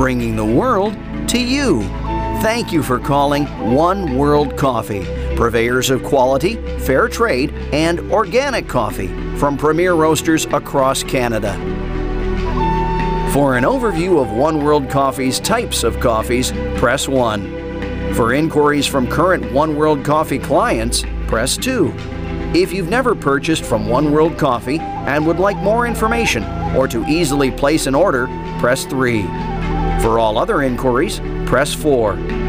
bringing the world to you. Thank you for calling One World Coffee, purveyors of quality, fair trade, and organic coffee from premier roasters across Canada. For an overview of One World Coffee's types of coffees, press 1. For inquiries from current One World Coffee clients, press 2. If you've never purchased from One World Coffee and would like more information or to easily place an order, press 3. For all other inquiries, press 4.